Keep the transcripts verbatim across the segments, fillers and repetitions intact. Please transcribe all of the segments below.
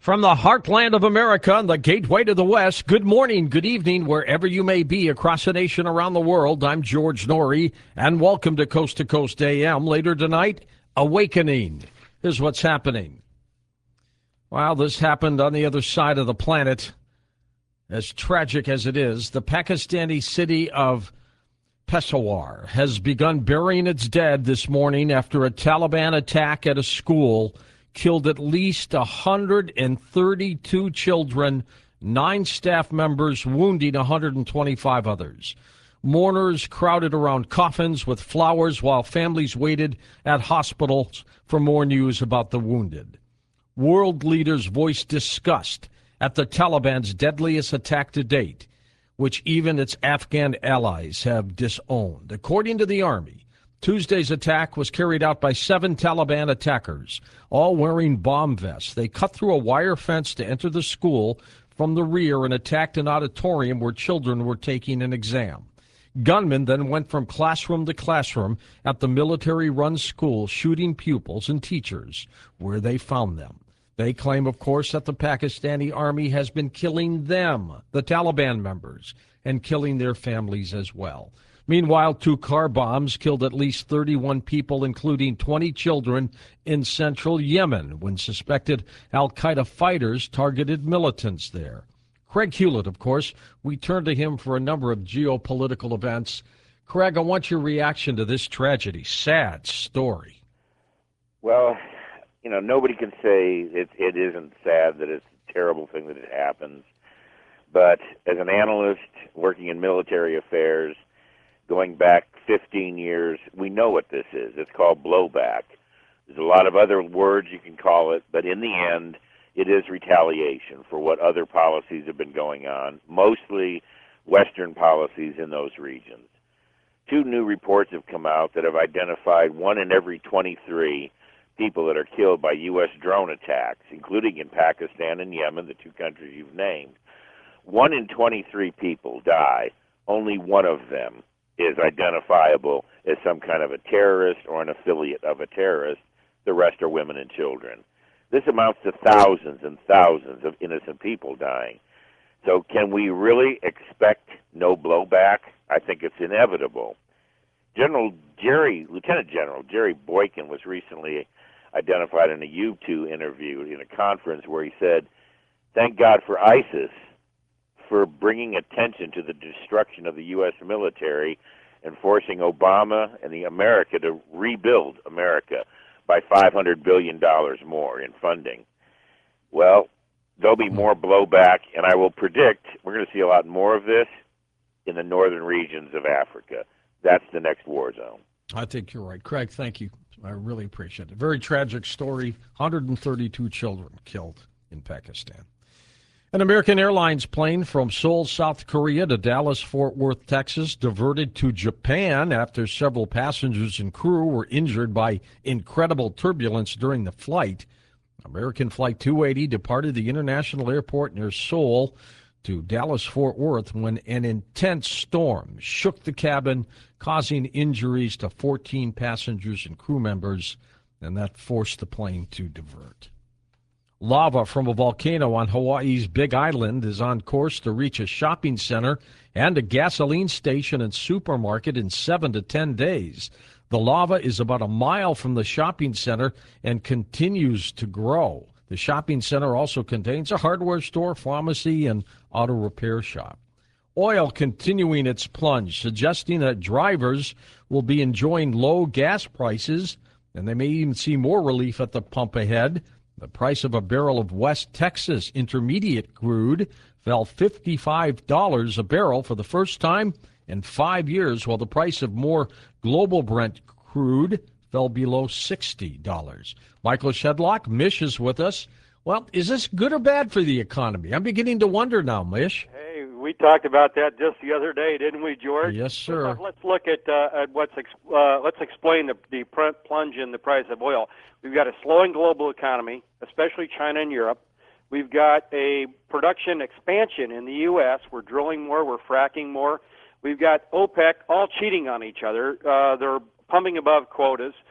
From the heartland of America and the gateway to the West, good morning, good evening, wherever you may be across the nation, around the world. I'm George Noory, and welcome to Coast to Coast A M. Later tonight, Awakening. Here's what's happening. Well, this happened on the other side of the planet. As tragic as it is, the Pakistani city of Peshawar has begun burying its dead this morning after a Taliban attack at a school killed at least one hundred thirty-two children, nine staff members, wounding one hundred twenty-five others. Mourners crowded around coffins with flowers while families waited at hospitals for more news about the wounded. World leaders voiced disgust at the Taliban's deadliest attack to date, which even its Afghan allies have disowned. According to the army, Tuesday's attack was carried out by seven Taliban attackers, all wearing bomb vests. They cut through a wire fence to enter the school from the rear and attacked an auditorium where children were taking an exam. Gunmen then went from classroom to classroom at the military-run school, shooting pupils and teachers where they found them. They claim, of course, that the Pakistani army has been killing them, the Taliban members, and killing their families as well. Meanwhile, two car bombs killed at least thirty-one people, including twenty children, in central Yemen when suspected al-Qaeda fighters targeted militants there. Craig Hewlett, of course, we turn to him for a number of geopolitical events. Craig, I want your reaction to this tragedy. Sad story. Well, you know, nobody can say it, it isn't sad that it's a terrible thing that it happens. But as an analyst working in military affairs, going back fifteen years, we know what this is. It's called blowback. There's a lot of other words you can call it, but in the end, it is retaliation for what other policies have been going on, mostly Western policies in those regions. Two new reports have come out that have identified one in every twenty-three people that are killed by U S drone attacks, including in Pakistan and Yemen, the two countries you've named. One in twenty-three people die. Only one of them is identifiable as some kind of a terrorist or an affiliate of a terrorist. The rest are women and children. This amounts to thousands and thousands of innocent people dying. So can we really expect no blowback? I think it's inevitable. General Jerry, Lieutenant General Jerry Boykin was recently identified in a YouTube interview in a conference where he said, "Thank God for ISIS for bringing attention to the destruction of the U S military and forcing Obama and the America to rebuild America by five hundred billion dollars more in funding." Well, there'll be more blowback, and I will predict we're going to see a lot more of this in the northern regions of Africa. That's the next war zone. I think you're right. Craig, thank you. I really appreciate it. Very tragic story. one hundred thirty-two children killed in Pakistan. An American Airlines plane from Seoul, South Korea to Dallas-Fort Worth, Texas, diverted to Japan after several passengers and crew were injured by incredible turbulence during the flight. American Flight two eighty departed the international airport near Seoul to Dallas-Fort Worth when an intense storm shook the cabin, causing injuries to fourteen passengers and crew members, and that forced the plane to divert. Lava from a volcano on Hawaii's Big Island is on course to reach a shopping center and a gasoline station and supermarket in seven to ten days. The lava is about a mile from the shopping center and continues to grow. The shopping center also contains a hardware store, pharmacy, and auto repair shop. Oil continuing its plunge, suggesting that drivers will be enjoying low gas prices, and they may even see more relief at the pump ahead. The price of a barrel of West Texas Intermediate crude fell fifty-five dollars a barrel for the first time in five years, while the price of more global Brent crude fell below sixty dollars. Michael Shedlock, Mish, is with us. Well, is this good or bad for the economy? I'm beginning to wonder now, Mish. Hey, we talked about that just the other day, didn't we, George? Yes, sir. Let's look at, uh, at what's ex- uh, let's explain the, the plunge in the price of oil. We've got a slowing global economy, especially China and Europe. We've got a production expansion in the U S. We're drilling more. We're fracking more. We've got OPEC all cheating on each other. Uh, they're pumping above quotas.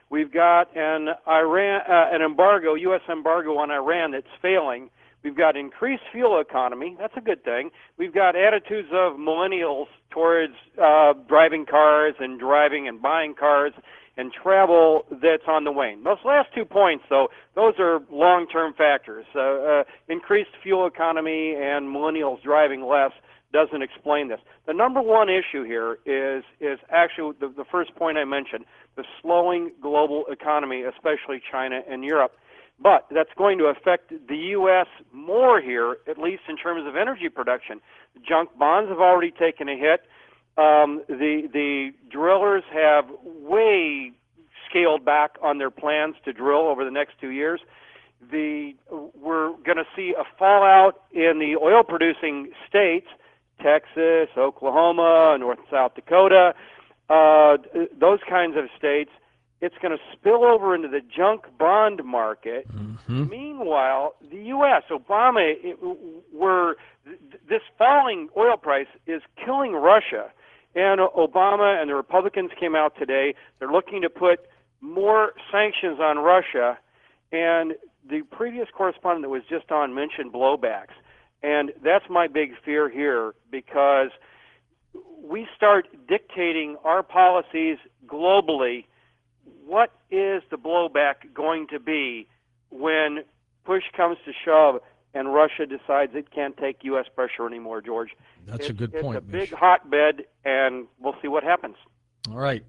We've got an Iran, uh, an embargo, U S embargo on Iran that's failing. We've got increased fuel economy. That's a good thing. We've got attitudes of millennials towards uh, driving cars and driving and buying cars and travel that's on the wane. Those last two points, though, those are long-term factors. Uh, uh, increased fuel economy and millennials driving less doesn't explain this. The number one issue here is is actually the, the first point I mentioned, the slowing global economy, especially China and Europe. But that's going to affect the U S more here, at least in terms of energy production. Junk bonds have already taken a hit. Um, the the drillers have way scaled back on their plans to drill over the next two years. The we're going to see a fallout in the oil-producing states, Texas, Oklahoma, North and South Dakota, uh, those kinds of states. It's going to spill over into the junk bond market. Mm-hmm. Meanwhile, the U S, Obama, it, we're, this falling oil price is killing Russia. And Obama and the Republicans came out today. They're looking to put more sanctions on Russia. And the previous correspondent that was just on mentioned blowbacks. And that's my big fear here, because we start dictating our policies globally. What is the blowback going to be when push comes to shove and Russia decides it can't take U S pressure anymore, George? That's it's, a good it's point, It's a big Mish. hotbed, and we'll see what happens. All right.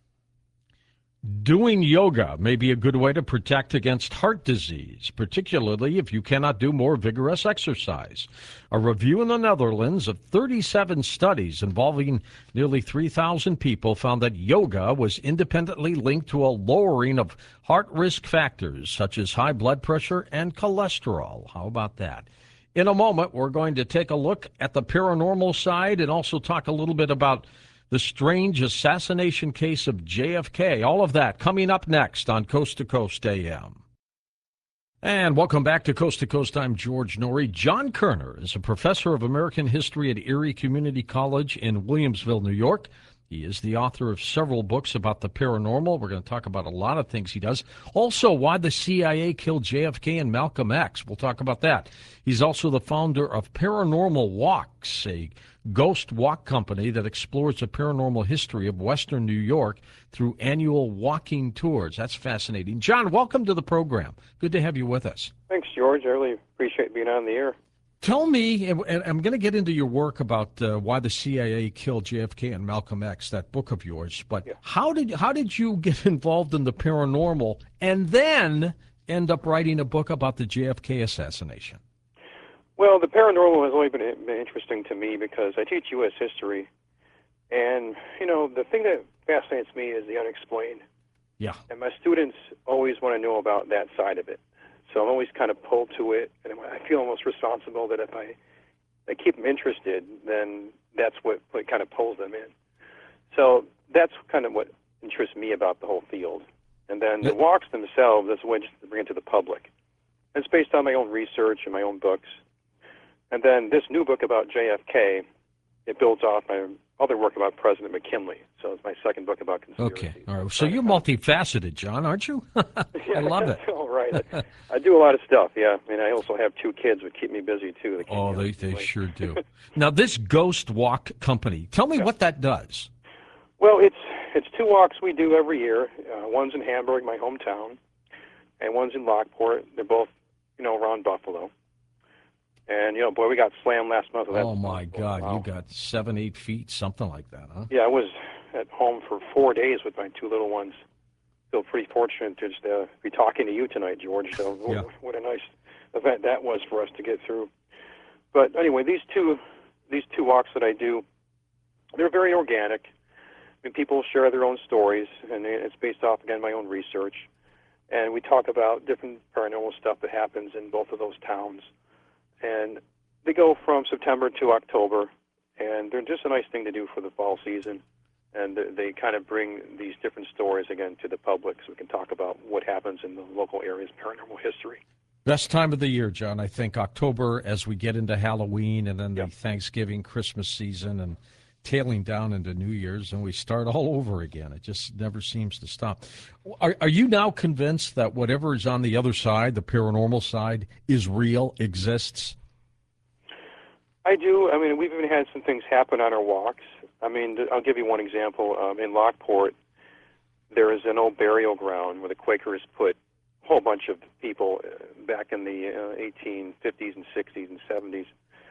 Doing yoga may be a good way to protect against heart disease, particularly if you cannot do more vigorous exercise. A review in the Netherlands of thirty-seven studies involving nearly three thousand people found that yoga was independently linked to a lowering of heart risk factors such as high blood pressure and cholesterol. How about that? In a moment, we're going to take a look at the paranormal side and also talk a little bit about the strange assassination case of J F K. All of that coming up next on Coast to Coast A M. And welcome back to Coast to Coast. I'm George Norrie. John Kerner is a professor of American history at Erie Community College in Williamsville, New York. He is the author of several books about the paranormal. We're going to talk about a lot of things he does. Also, why the C I A killed J F K and Malcolm X. We'll talk about that. He's also the founder of Paranormal Walks, a ghost walk company that explores the paranormal history of Western New York through annual walking tours. That's fascinating. John, welcome to the program. Good to have you with us. Thanks, George. I really appreciate being on the air. Tell me, and I'm going to get into your work about uh, why the C I A killed J F K and Malcolm X, that book of yours, but yeah. how did how did you get involved in the paranormal and then end up writing a book about the J F K assassination? Well, the paranormal has always been, been interesting to me because I teach U S history, and, you know, the thing that fascinates me is the unexplained. Yeah. And my students always want to know about that side of it. So I'm always kind of pulled to it, and I feel almost responsible that if I, I keep them interested, then that's what, what kind of pulls them in. So that's kind of what interests me about the whole field. And then the walks themselves, that's a way just to bring it to the public. It's based on my own research and my own books. And then this new book about J F K, it builds off my other work about President McKinley. So it's my second book about conspiracy. Okay, all right. So you're multifaceted, John, aren't you? I love it. All right. I, I do a lot of stuff, yeah. I mean, I also have two kids that keep me busy, too. They oh, they, they sure do. Now, this Ghost Walk Company, tell me yeah. what that does. Well, it's it's two walks we do every year. Uh, one's in Hamburg, my hometown, and one's in Lockport. They're both, you know, around Buffalo. And, you know, boy, we got slammed last month. Oh, my God. Wow. You got seven, eight feet, something like that, huh? Yeah, I was at home for four days with my two little ones. Feel pretty fortunate to just uh, be talking to you tonight, George. So yeah. what, what a nice event that was for us to get through. But anyway, these two these two walks that I do, they're very organic. I mean, people share their own stories, and it's based off, again, my own research. And we talk about different paranormal stuff that happens in both of those towns. And they go from September to October, and they're just a nice thing to do for the fall season. And they kind of bring these different stories, again, to the public so we can talk about what happens in the local area's paranormal history. Best time of the year, John, I think October as we get into Halloween and then the yeah. Thanksgiving, Christmas season, and tailing down into New Year's, and we start all over again. It just never seems to stop. Are, are you now convinced that whatever is on the other side, the paranormal side, is real, exists? I do. I mean, we've even had some things happen on our walks. I mean, I'll give you one example. Um, in Lockport, there is an old burial ground where the Quakers put a whole bunch of people back in the uh, eighteen fifties and sixties and seventies.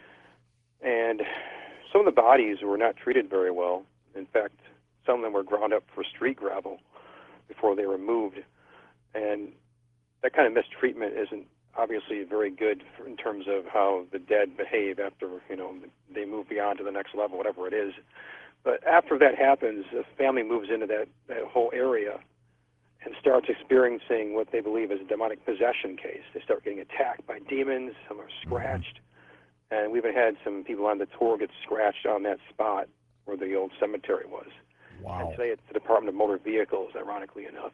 And some of the bodies were not treated very well. In fact, some of them were ground up for street gravel before they were moved. And that kind of mistreatment isn't obviously very good for, in terms of how the dead behave after, you know, they move beyond to the next level, whatever it is. But after that happens, a family moves into that, that whole area and starts experiencing what they believe is a demonic possession case. They start getting attacked by demons. Some are scratched. And we've even had some people on the tour get scratched on that spot where the old cemetery was. Wow. And today it's the Department of Motor Vehicles, ironically enough.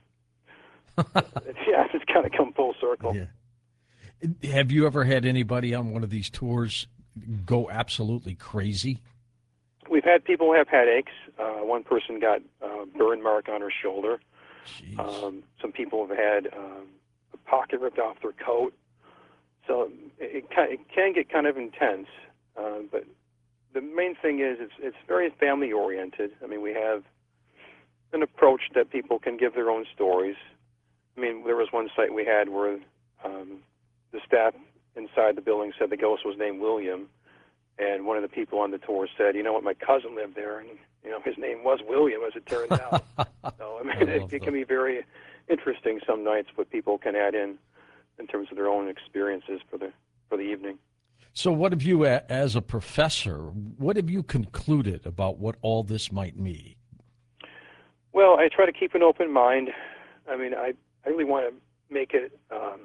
it's, yeah, it's kind of come full circle. Yeah. Have you ever had anybody on one of these tours go absolutely crazy? We've had people who have headaches. Uh, one person got a burn mark on her shoulder. Um, some people have had um, a pocket ripped off their coat. So it, it can get kind of intense. Uh, but the main thing is it's, it's very family-oriented. I mean, we have an approach that people can give their own stories. I mean, there was one site we had where um, the staff inside the building said the ghost was named William, and one of the people on the tour said, you know what, my cousin lived there, and you know his name was William, as it turned out. So I mean, I it, it can be very interesting some nights what people can add in in terms of their own experiences for the for the evening. So, what have you, as a professor, what have you concluded about what all this might mean? Well, I try to keep an open mind. I mean, I I really want to make it. Um,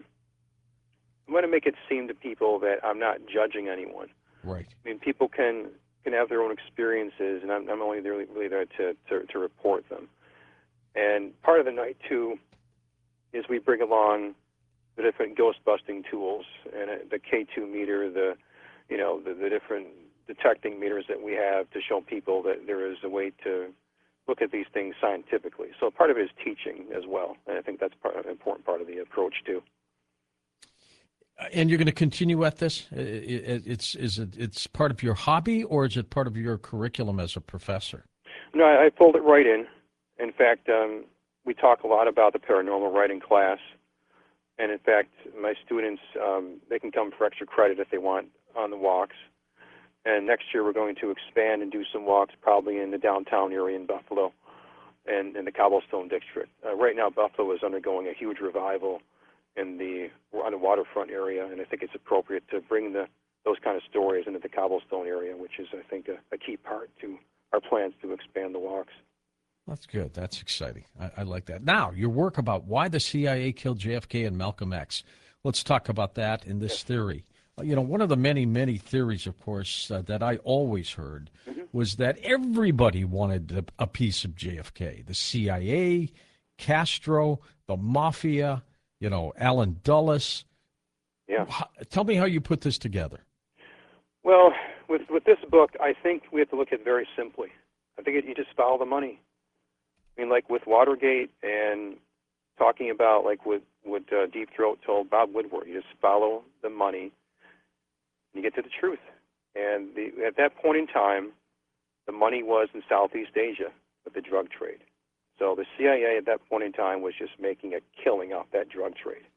I want to make it seem to people that I'm not judging anyone. Right. I mean, people can, can have their own experiences, and I'm, I'm only really, really there to, to, to report them. And part of the night, too, is we bring along the different ghost-busting tools, and uh, the K two meter, the, you know, the, the different detecting meters that we have to show people that there is a way to look at these things scientifically. So part of it is teaching as well, and I think that's part, an important part of the approach, too. And you're going to continue at this? It's is it it's part of your hobby, or is it part of your curriculum as a professor? No, I, I pulled it right in. In fact, um, we talk a lot about the paranormal right in class, and in fact, my students um, they can come for extra credit if they want on the walks. And next year, we're going to expand and do some walks, probably in the downtown area in Buffalo, and in the Cobblestone District. Uh, right now, Buffalo is undergoing a huge revival in the on the waterfront area, and I think it's appropriate to bring the those kind of stories into the Cobblestone area, which is, I think, a, a key part to our plans to expand the walks. That's good. That's exciting. I, I like that. Now, your work about why the C I A killed J F K and Malcolm X. Let's talk about that in this yes. theory. You know, one of the many, many theories, of course, uh, that I always heard mm-hmm. was that everybody wanted a, a piece of J F K. The C I A, Castro, the Mafia, you know, Alan Dulles. Yeah. Tell me how you put this together. Well, with with this book, I think we have to look at it very simply. I think it, you just follow the money. I mean, like with Watergate and talking about like what, what uh, Deep Throat told Bob Woodward, you just follow the money and you get to the truth. And the, at that point in time, the money was in Southeast Asia with the drug trade. So the C I A at that point in time was just making a killing off that drug trade.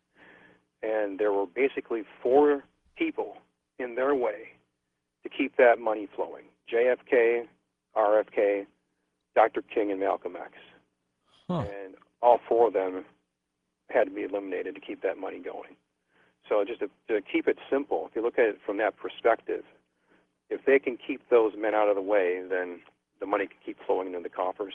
And there were basically four people in their way to keep that money flowing: J F K, R F K, Doctor King, and Malcolm X. Huh. And all four of them had to be eliminated to keep that money going. So just to, to keep it simple, if you look at it from that perspective, if they can keep those men out of the way, then the money can keep flowing into the coffers.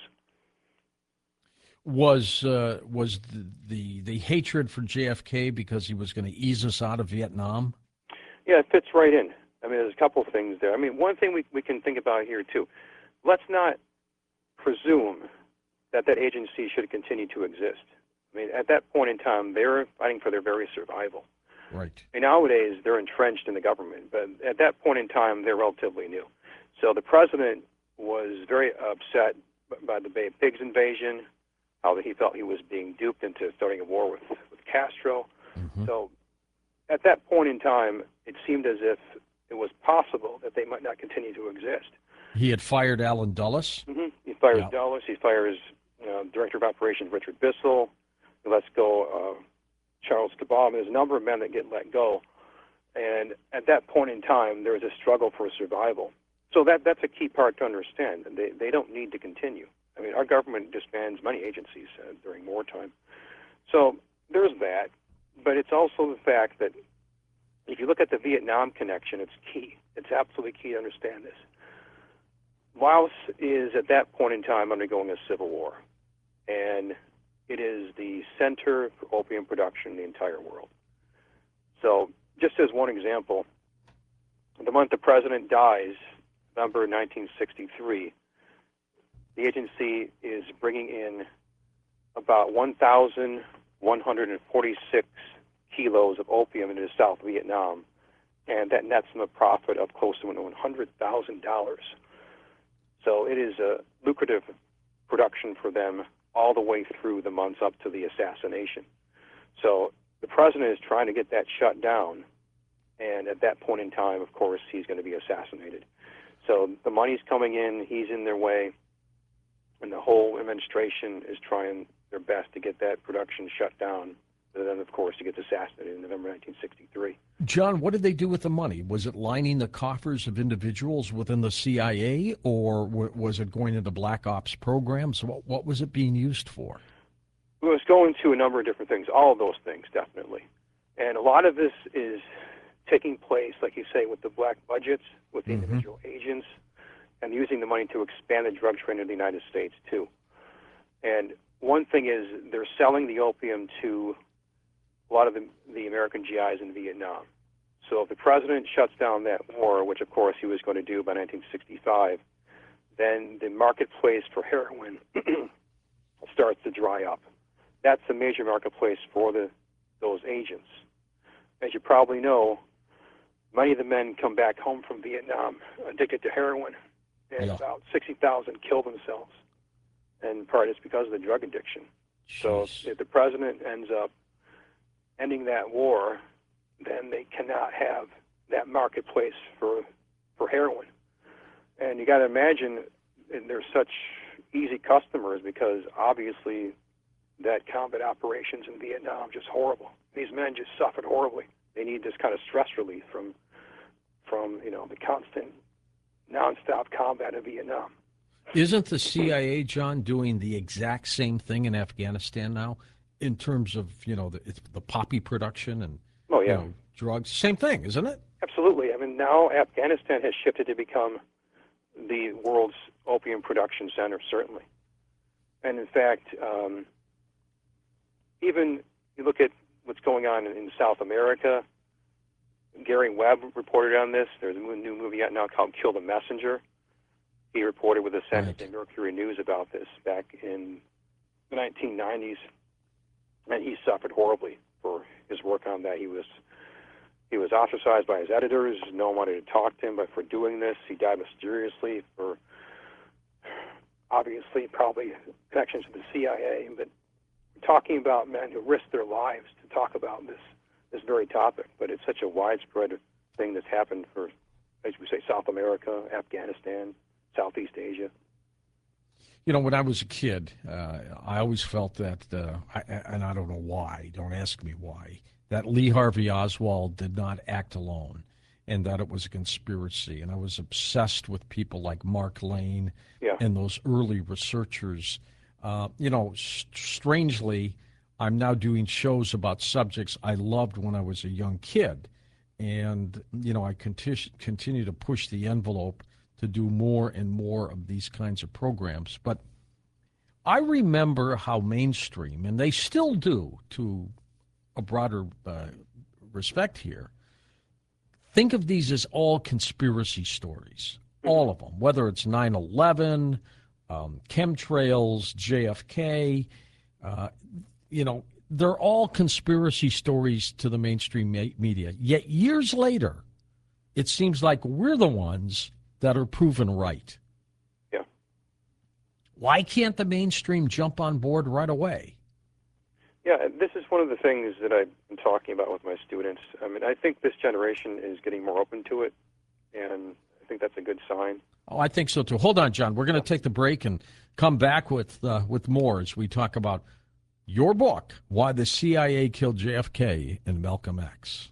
Was uh, was the, the the hatred for J F K because he was going to ease us out of Vietnam? Yeah, it fits right in. I mean, there's a couple of things there. I mean, one thing we we can think about here too. Let's not presume that that agency should continue to exist. I mean, at that point in time, they're fighting for their very survival. Right. I mean, nowadays they're entrenched in the government, but at that point in time, they're relatively new. So the president was very upset by the Bay of Pigs invasion, how he felt he was being duped into starting a war with, with Castro. Mm-hmm. So at that point in time, it seemed as if it was possible that they might not continue to exist. He had fired Alan Dulles. Mm-hmm. He fires Yeah. Dulles. He fires uh, Director of Operations Richard Bissell. He lets go uh, Charles Cabal. There's a number of men that get let go. And at that point in time, there is a struggle for survival. So that that's a key part to understand. They they don't need to continue. I mean, our government disbands many agencies uh, during wartime. So there's that. But it's also the fact that if you look at the Vietnam connection, it's key. It's absolutely key to understand this. Laos is at that point in time undergoing a civil war. And it is the center for opium production in the entire world. So just as one example, the month the president dies, November nineteen sixty-three, the agency is bringing in about one thousand one hundred forty-six kilos of opium into South Vietnam, and that nets them a profit of close to one hundred thousand dollars. So it is a lucrative production for them all the way through the months up to the assassination. So the president is trying to get that shut down, and at that point in time, of course, he's going to be assassinated. So the money's coming in, he's in their way, and the whole administration is trying their best to get that production shut down, and then, of course, he gets assassinated in November nineteen sixty-three. John, what did they do with the money? Was it lining the coffers of individuals within the C I A, or w- was it going into black ops programs? What, what was it being used for? It was going to a number of different things, all of those things, definitely. And a lot of this is taking place, like you say, with the black budgets, with the Mm-hmm. individual agents, and using the money to expand the drug trade in the United States, too. And one thing is they're selling the opium to a lot of the, the American G Is in Vietnam. So if the president shuts down that war, which of course he was going to do by nineteen sixty-five, then the marketplace for heroin starts to dry up. That's a major marketplace for the those agents. As you probably know, many of the men come back home from Vietnam addicted to heroin, and Yeah. about sixty thousand kill themselves. And part is because of the drug addiction. So Jeez. if the president ends up ending that war, then they cannot have that marketplace for for heroin. And you got to imagine they're such easy customers because obviously that combat operations in Vietnam just horrible. These men just suffered horribly. They need this kind of stress relief from from you know the constant nonstop combat in Vietnam. Isn't the C I A, John, doing the exact same thing in Afghanistan now in terms of, you know, the, it's the poppy production and Oh yeah. you know, drugs? Same thing, isn't it? Absolutely. I mean, now Afghanistan has shifted to become the world's opium production center, certainly. And in fact, um, even you look at what's going on in, in South America, Gary Webb reported on this. There's a new movie out now called Kill the Messenger. He reported with the Senate and Mercury News about this back in the nineteen nineties, and he suffered horribly for his work on that. He was He was ostracized by his editors. No one wanted to talk to him, but for doing this, he died mysteriously for, obviously, probably connections to the C I A. But talking about men who risked their lives to talk about this this very topic. But it's such a widespread thing that's happened for, as we say, South America, Afghanistan, Southeast Asia. You know, when I was a kid, uh, I always felt that, uh, I, and I don't know why, don't ask me why, that Lee Harvey Oswald did not act alone and that it was a conspiracy. And I was obsessed with people like Mark Lane Yeah. and those early researchers. Uh, you know, st- strangely, I'm now doing shows about subjects I loved when I was a young kid. And, you know, I conti- continue to push the envelope to do more and more of these kinds of programs. But I remember how mainstream, and they still do to a broader uh, respect here, think of these as all conspiracy stories, all of them, whether it's nine eleven, um, chemtrails, J F K, uh, you know, they're all conspiracy stories to the mainstream ma- media. Yet years later, it seems like we're the ones that are proven right. Why can't the mainstream jump on board right away? Yeah, this is one of the things that I've been talking about with my students. I mean, I think this generation is getting more open to it, and I think that's a good sign. Oh, I think so too. Hold on, John. We're going to take the break and come back with uh, with more as we talk about your book, Why the C I A Killed J F K and Malcolm X.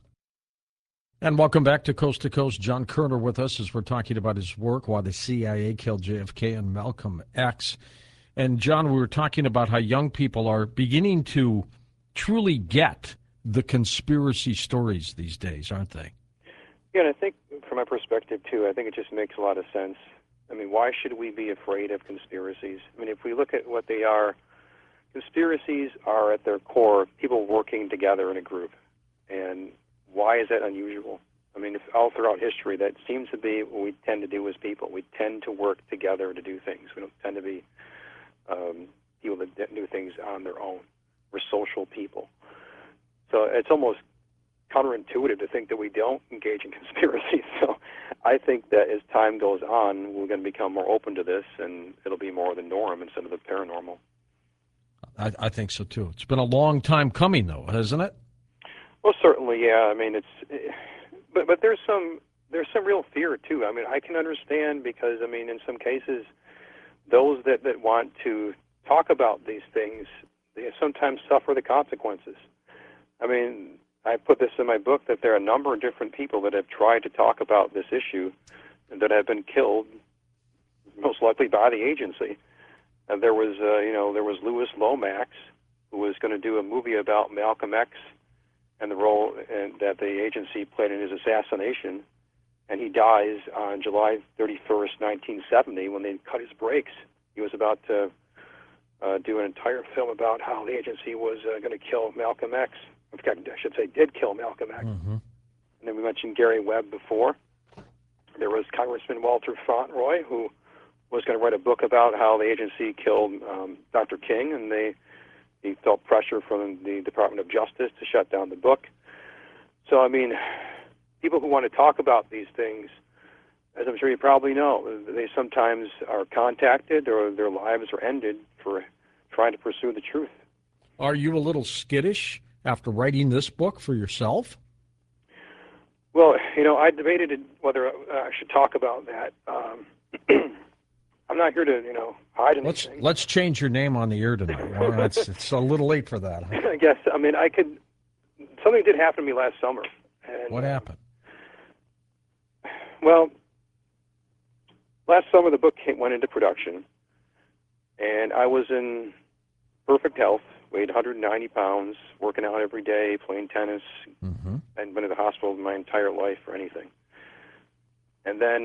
And welcome back to Coast to Coast. John Kerner with us as we're talking about his work, Why the C I A Killed J F K and Malcolm X. And, John, we were talking about how young people are beginning to truly get the conspiracy stories these days, aren't they? Yeah, and I think from my perspective, too, I think it just makes a lot of sense. I mean, why should we be afraid of conspiracies? I mean, if we look at what they are, conspiracies are at their core people working together in a group. And why is that unusual? I mean, if all throughout history, that seems to be what we tend to do as people. We tend to work together to do things. We don't tend to be um, people that do things on their own. We're social people. So it's almost counterintuitive to think that we don't engage in conspiracies. So I think that as time goes on, we're going to become more open to this, and it'll be more the norm instead of the paranormal. I, I think so, too. It's been a long time coming, though, hasn't it? Well, certainly, yeah. I mean, it's, but but there's some there's some real fear too. I mean, I can understand because I mean, in some cases, those that, that want to talk about these things, they sometimes suffer the consequences. I mean, I put this in my book that there are a number of different people that have tried to talk about this issue and that have been killed, most likely by the agency. And there was, uh, you know, there was Louis Lomax, who was going to do a movie about Malcolm X and the role in, that the agency played in his assassination, and he dies on July thirty-first, nineteen seventy, when they cut his brakes. He was about to uh, do an entire film about how the agency was uh, going to kill Malcolm X. I should say did kill Malcolm X. Mm-hmm. And then we mentioned Gary Webb before. There was Congressman Walter Fauntleroy, who was going to write a book about how the agency killed um, Doctor King, and they he felt pressure from the Department of Justice to shut down the book. So, I mean, people who want to talk about these things, as I'm sure you probably know, they sometimes are contacted or their lives are ended for trying to pursue the truth. Are you a little skittish after writing this book for yourself? Well, you know, I debated whether I should talk about that. Um, I'm not here to, you know, hide anything. Let's let's change your name on the air tonight. Well, it's, it's a little late for that. Huh? I guess. I mean, I could. Something did happen to me last summer. And, what happened? Uh, well, last summer the book came, went into production, and I was in perfect health, weighed one hundred ninety pounds, working out every day, playing tennis, mm-hmm. and been to the hospital my entire life for anything. And then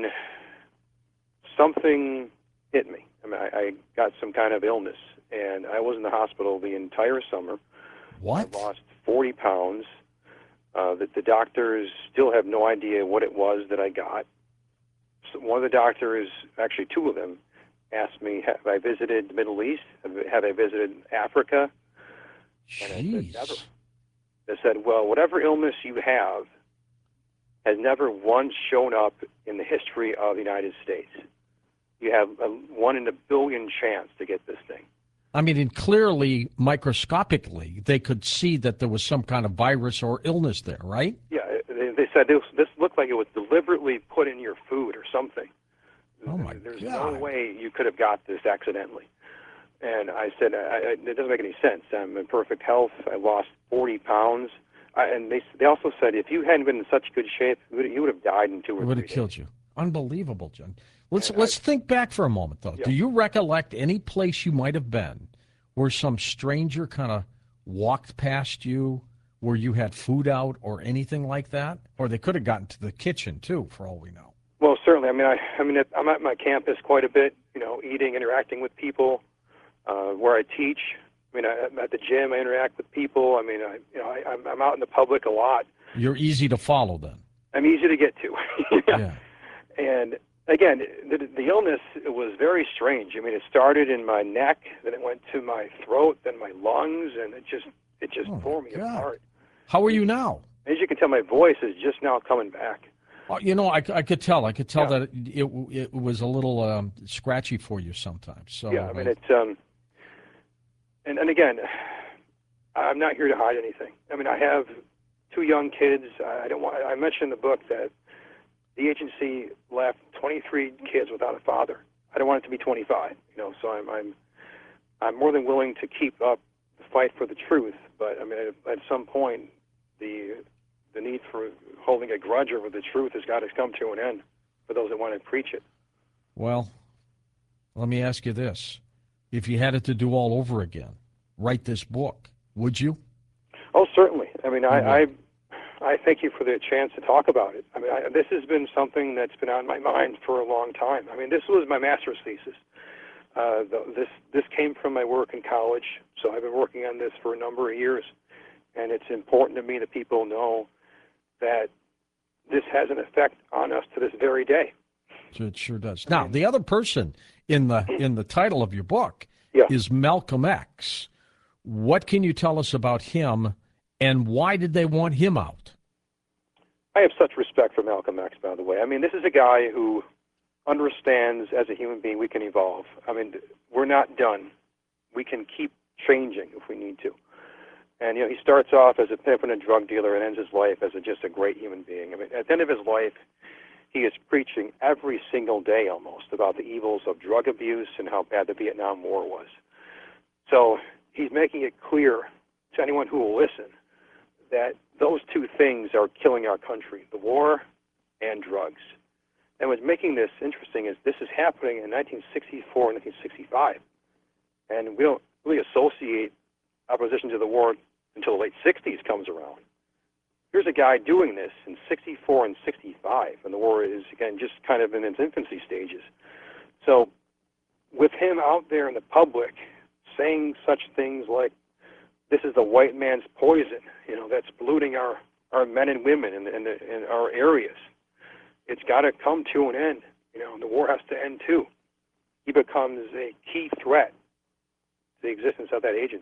something hit me. I mean, I, I got some kind of illness, and I was in the hospital the entire summer. What? I lost forty pounds. Uh, that the doctors still have no idea what it was that I got. So one of the doctors, actually two of them, asked me, have I visited the Middle East? Have, have I visited Africa? Jeez. And I said, never. They said, well, whatever illness you have has never once shown up in the history of the United States. You have a one in a billion chance to get this thing. I mean, and clearly, microscopically, they could see that there was some kind of virus or illness there, right? Yeah, they, they said this, this looked like it was deliberately put in your food or something. Oh, my There's God. no way you could have got this accidentally. And I said, I, I, it doesn't make any sense. I'm in perfect health. I lost forty pounds. I, and they they also said if you hadn't been in such good shape, you would, you would have died in two or three days. It would have killed you. Unbelievable, John. Let's And let's I, think back for a moment, though. Yeah. Do you recollect any place you might have been where some stranger kind of walked past you, where you had food out or anything like that? Or they could have gotten to the kitchen, too, for all we know. Well, certainly. I mean, I, I mean, I'm at my campus quite a bit, you know, eating, interacting with people, uh, where I teach. I mean, I, at the gym, I interact with people. I mean, I, you know, I, I'm, I'm out in the public a lot. You're easy to follow, then. I'm easy to get to. Yeah. And again, the, the illness was very strange. I mean, it started in my neck, then it went to my throat, then my lungs, and it just it just Oh, tore me God. apart. How are you now? As you can tell, my voice is just now coming back. Oh, you know, I, I could tell. I could tell Yeah. that it, it it was a little um, scratchy for you sometimes. So Yeah, I mean uh, it's um, and and again, I'm not here to hide anything. I mean, I have two young kids. I don't want. I mentioned in the book that the agency left twenty-three kids without a father. I don't want it to be twenty-five. You know, so I'm I'm I'm more than willing to keep up the fight for the truth. But I mean, at, at some point, the the need for holding a grudge over the truth has got to come to an end for those that want to preach it. well, let me ask you this: if you had it to do all over again, write this book, would you? Oh, certainly. I mean, I, You I I thank you for the chance to talk about it. I mean, I, this has been something that's been on my mind for a long time. I mean, this was my master's thesis. Uh, the, this this came from my work in college, so I've been working on this for a number of years, and it's important to me that people know that this has an effect on us to this very day. So it sure does. Now, the other person in the in the title of your book Yeah. is Malcolm X. What can you tell us about him, and why did they want him out? I have such respect for Malcolm X, by the way. I mean, this is a guy who understands as a human being we can evolve. I mean, we're not done. We can keep changing if we need to. And, you know, he starts off as a pimping and drug dealer and ends his life as a, just a great human being. I mean, at the end of his life, he is preaching every single day almost about the evils of drug abuse and how bad the Vietnam War was. So he's making it clear to anyone who will listen that those two things are killing our country, the war and drugs. And what's making this interesting is this is happening in nineteen sixty-four and nineteen sixty-five. And we don't really associate opposition to the war until the late sixties comes around. Here's a guy doing this in sixty-four and sixty-five, and the war is, again, just kind of in its infancy stages. So with him out there in the public saying such things like, this is the white man's poison, you know, that's polluting our, our men and women in, the, in, the, in our areas. It's got to come to an end. You know, the war has to end too. He becomes a key threat to the existence of that agency.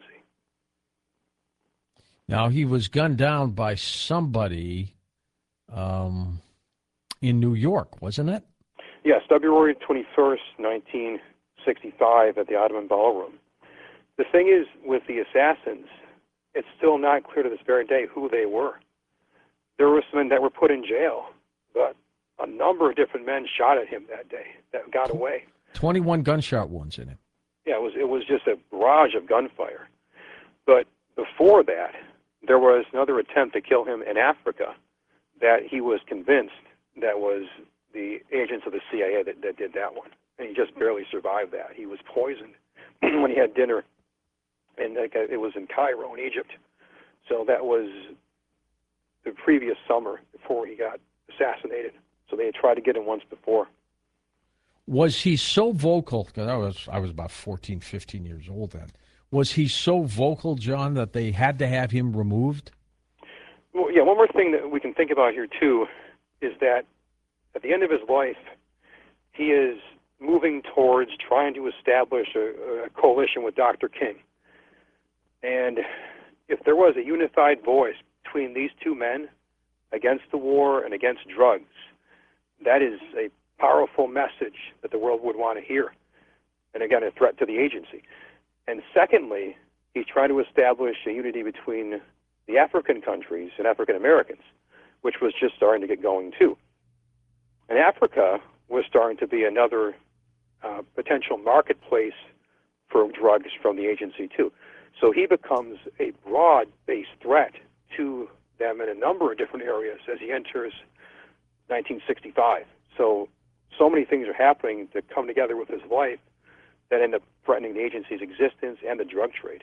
Now, he was gunned down by somebody um, in New York, wasn't it? Yes, February twenty-first, nineteen sixty-five at the Ottoman Ballroom. The thing is, with the assassins, it's still not clear to this very day who they were. There were some men that were put in jail, but a number of different men shot at him that day that got away. twenty-one gunshot wounds in him. Yeah, it was it was just a barrage of gunfire. But before that, there was another attempt to kill him in Africa that he was convinced that was the agents of the C I A that, that did that one. And he just barely survived that. He was poisoned when he had dinner, and like, it was in Cairo in Egypt. So that was the previous summer before he got assassinated. So they had tried to get him once before. Was he so vocal? Because I was I was about fourteen, fifteen years old then. Was he so vocal, John, that they had to have him removed? Well, yeah, one more thing that we can think about here, too, is that at the end of his life, he is moving towards trying to establish a, a coalition with Doctor King. And if there was a unified voice between these two men against the war and against drugs, that is a powerful message that the world would want to hear. And again, a threat to the agency. And secondly, he's trying to establish a unity between the African countries and African Americans, which was just starting to get going too. And Africa was starting to be another uh, potential marketplace for drugs from the agency too. So he becomes a broad-based threat to them in a number of different areas as he enters nineteen sixty-five. So, so many things are happening that come together with his life that end up threatening the agency's existence and the drug trade.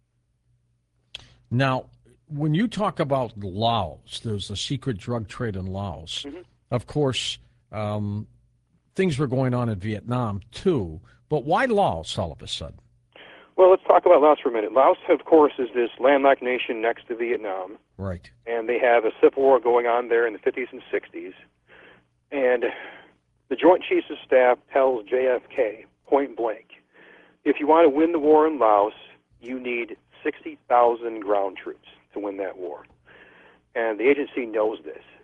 Now, when you talk about Laos, there's a secret drug trade in Laos. Mm-hmm. Of course, um, things were going on in Vietnam too, but why Laos all of a sudden? Well, let's talk about Laos for a minute. Laos, of course, is this landlocked nation next to Vietnam. Right. And they have a civil war going on there in the fifties and sixties. And the Joint Chiefs of Staff tells J F K, point blank, if you want to win the war in Laos, you need sixty thousand ground troops to win that war. And the agency knows this.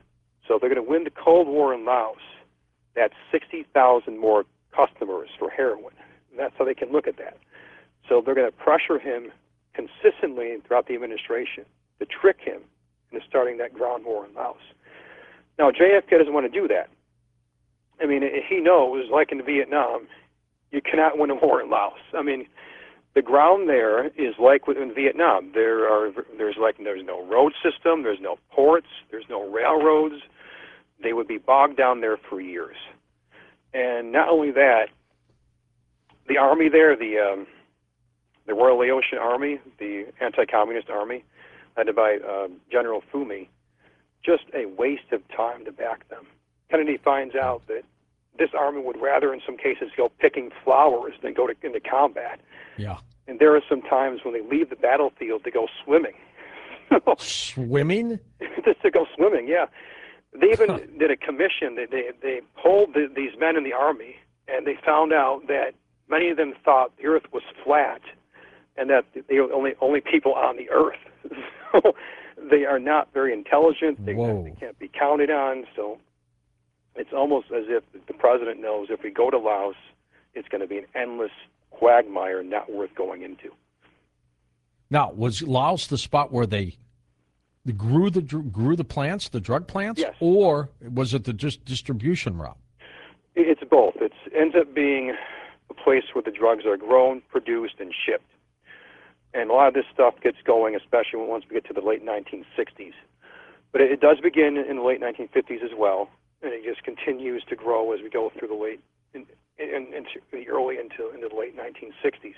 So if they're going to win the Cold War in Laos, that's sixty thousand more customers for heroin. And that's how they can look at that. So they're going to pressure him consistently throughout the administration to trick him into starting that ground war in Laos. Now, J F K doesn't want to do that. I mean, he knows, like in Vietnam, you cannot win a war in Laos. I mean, the ground there is like in Vietnam. There are there's like there's no road system, there's no ports, there's no railroads. They would be bogged down there for years. And not only that, the army there, the um, the Royal Laotian Army, the anti-communist army, led by uh, General Fumi, just a waste of time to back them. Kennedy finds out that this army would rather, in some cases, go picking flowers than go to, into combat. Yeah. And there are some times when they leave the battlefield to go swimming. Swimming? Just to go swimming, yeah. They even huh. did a commission. They they, they polled the, these men in the army, and they found out that many of them thought the Earth was flat, and that they were only only people on the Earth. So they are not very intelligent. They, they can't be counted on. So it's almost as if the president knows if we go to Laos, it's going to be an endless quagmire not worth going into. Now, was Laos the spot where they They grew the grew the plants, the drug plants, yes. Or was it the just distribution route? It's both. It ends up being a place where the drugs are grown, produced, and shipped. And a lot of this stuff gets going, especially once we get to the late nineteen sixties. But it, it does begin in the late nineteen fifties as well, and it just continues to grow as we go through the late, in, in, into the early into into the late nineteen sixties.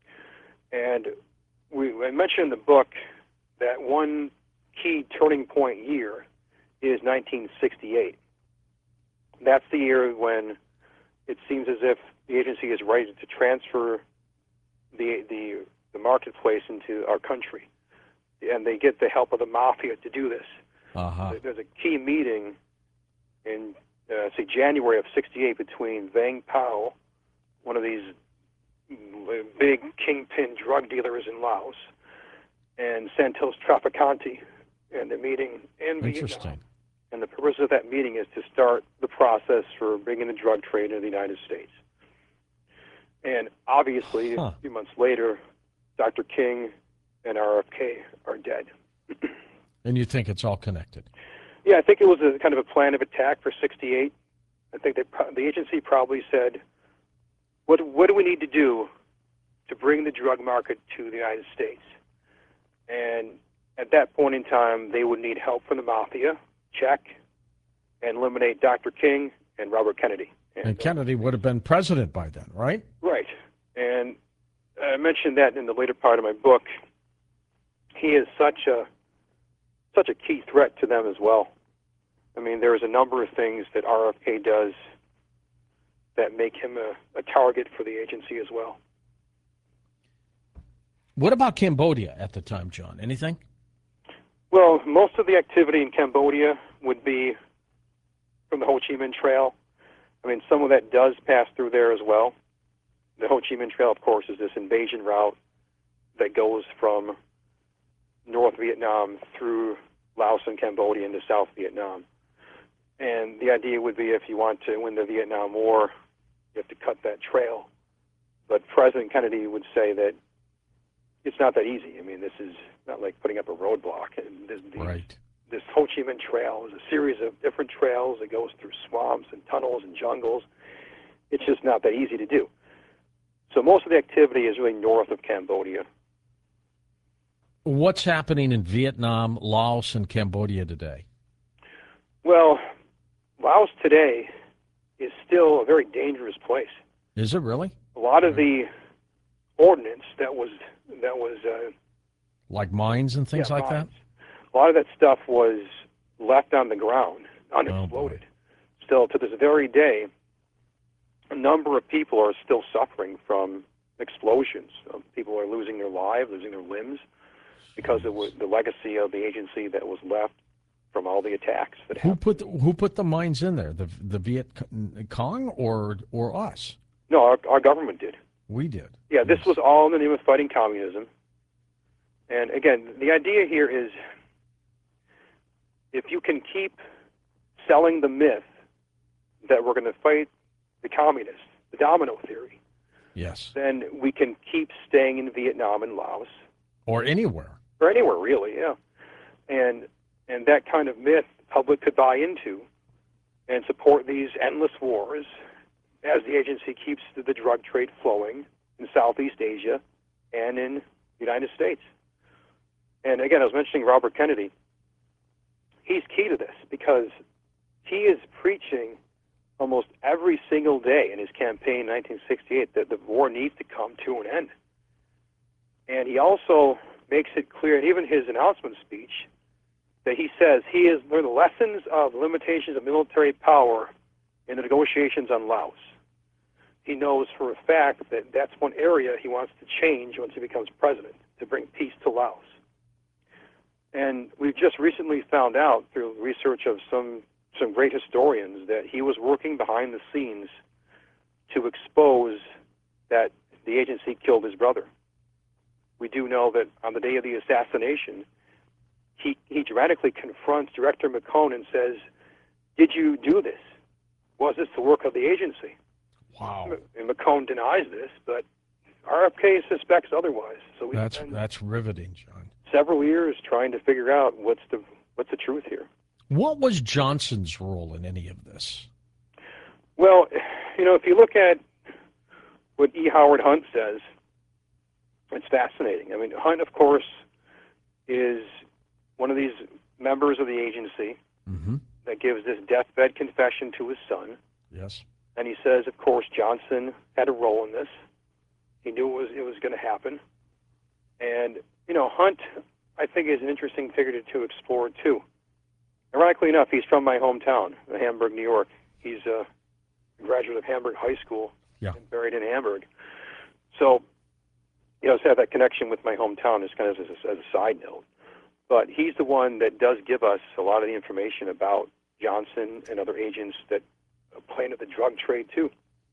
And we I mentioned in the book that one key turning point year is nineteen sixty-eight. That's the year when it seems as if the agency is ready to transfer the the, the marketplace into our country, and they get the help of the mafia to do this. Uh-huh. There's a key meeting in uh, say January of sixty-eight between Vang Pao, one of these big kingpin drug dealers in Laos, and Santos Traficante. And the meeting in Interesting. Vietnam. And the purpose of that meeting is to start the process for bringing the drug trade into the United States. And obviously, huh. a few months later, Doctor King and R F K are dead. And you think it's all connected? Yeah, I think it was a kind of a plan of attack for sixty-eight. I think they, the agency probably said, what, what do we need to do to bring the drug market to the United States? And at that point in time, they would need help from the mafia, check, and eliminate Doctor King and Robert Kennedy. And, and Kennedy would have been president by then, right? Right. And I mentioned that in the later part of my book. He is such a such a key threat to them as well. I mean, there's a number of things that R F K does that make him a, a target for the agency as well. What about Cambodia at the time, John? Anything? Well, most of the activity in Cambodia would be from the Ho Chi Minh Trail. I mean, some of that does pass through there as well. The Ho Chi Minh Trail, of course, is this invasion route that goes from North Vietnam through Laos and Cambodia into South Vietnam. And the idea would be if you want to win the Vietnam War, you have to cut that trail. But President Kennedy would say that it's not that easy. I mean, this is not like putting up a roadblock. And this, right. This Ho Chi Minh Trail is a series of different trails that goes through swamps and tunnels and jungles. It's just not that easy to do. So most of the activity is really north of Cambodia. What's happening in Vietnam, Laos, and Cambodia today? Well, Laos today is still a very dangerous place. Is it really? A lot of the ordnance that was that was uh, like mines and things yeah, like mines. that. A lot of that stuff was left on the ground, unexploded. Oh, still, to this very day, a number of people are still suffering from explosions. Um, people are losing their lives, losing their limbs, because of the legacy of the agency that was left from all the attacks that who happened. Put the, who put the mines in there? The the Viet Cong or or us? No, our, our government did. We did. Yeah, this yes. was all in the name of fighting communism. And again, the idea here is if you can keep selling the myth that we're going to fight the communists, the domino theory, Yes. then we can keep staying in Vietnam and Laos. Or anywhere. Or anywhere, really, yeah. And and that kind of myth the public could buy into and support these endless wars as the agency keeps the, the drug trade flowing in Southeast Asia and in the United States. And again, I was mentioning Robert Kennedy. He's key to this because he is preaching almost every single day in his campaign in nineteen sixty-eight that the war needs to come to an end. And he also makes it clear, and even his announcement speech, that he says he has learned the lessons of limitations of military power in the negotiations on Laos. He knows for a fact that that's one area he wants to change once he becomes president, to bring peace to Laos. And we've just recently found out through research of some some great historians that he was working behind the scenes to expose that the agency killed his brother. We do know that on the day of the assassination, he, he dramatically confronts Director McCone and says, "Did you do this? Was this the work of the agency?" Wow. And McCone denies this, but R F K suspects otherwise. So we That's spent that's riveting, John. several years trying to figure out what's the what's the truth here. What was Johnson's role in any of this? Well, you know, if you look at what E. Howard Hunt says, it's fascinating. I mean, Hunt, of course, is one of these members of the agency Mm-hmm. that gives this deathbed confession to his son. Yes. And he says, of course, Johnson had a role in this. He knew it was it was going to happen. And, you know, Hunt, I think, is an interesting figure to, to explore, too. Ironically enough, he's from my hometown, Hamburg, New York. He's a graduate of Hamburg High School Yeah. and buried in Hamburg. So, you know, to have that connection with my hometown is kind of as a, as a side note. But he's the one that does give us a lot of the information about Johnson and other agents that play into the drug trade, too.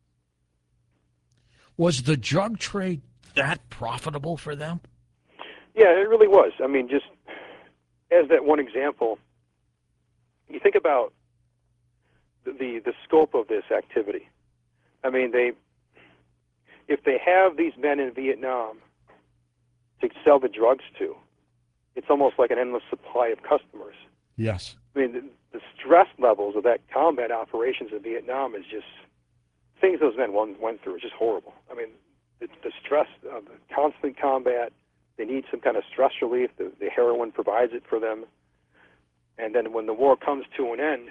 Was the drug trade that profitable for them? Yeah, it really was. I mean, just as that one example, you think about the, the the scope of this activity. I mean, they if they have these men in Vietnam to sell the drugs to, it's almost like an endless supply of customers. Yes. I mean, the, the stress levels of that combat operations in Vietnam is just things those men went, went through. It's just horrible. I mean, the, the stress of the constant combat. They need some kind of stress relief. The, the heroin provides it for them. And then when the war comes to an end,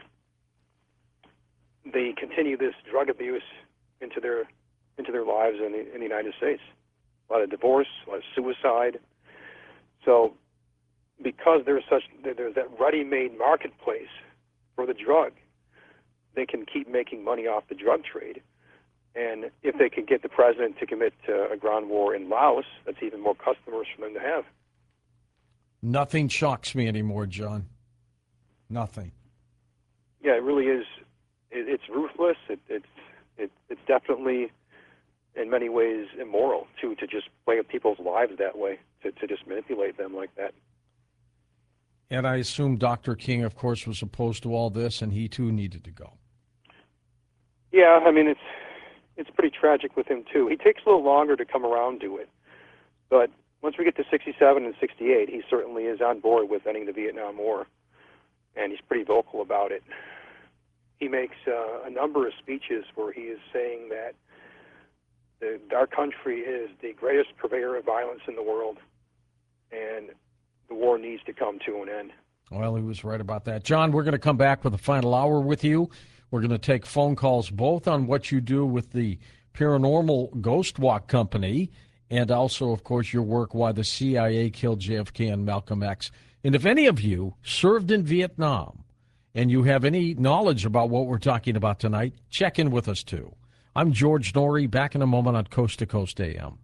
they continue this drug abuse into their into their lives in the, in the United States. A lot of divorce, a lot of suicide. So because there's such there's that ready-made marketplace for the drug, they can keep making money off the drug trade. And if they could get the president to commit to a ground war in Laos, that's even more customers for them to have. Nothing shocks me anymore, John. Nothing. Yeah, it really is. It, it's ruthless. It, it's it, it's definitely, in many ways, immoral too, to just play with people's lives that way, to, to just manipulate them like that. And I assume Doctor King, of course, was opposed to all this, and he too needed to go. Yeah, I mean, it's it's pretty tragic with him too. He takes a little longer to come around to it, but once we get to sixty-seven and sixty-eight, he certainly is on board with ending the Vietnam War, and he's pretty vocal about it. He makes uh, a number of speeches where he is saying that the, our country is the greatest purveyor of violence in the world, and the war needs to come to an end. Well, he was right about that. John, we're going to come back with a final hour with you. We're going to take phone calls both on what you do with the Paranormal Ghost Walk Company and also, of course, your work why the C I A killed J F K and Malcolm X. And if any of you served in Vietnam and you have any knowledge about what we're talking about tonight, check in with us too. I'm George Noory, back in a moment on Coast to Coast A M.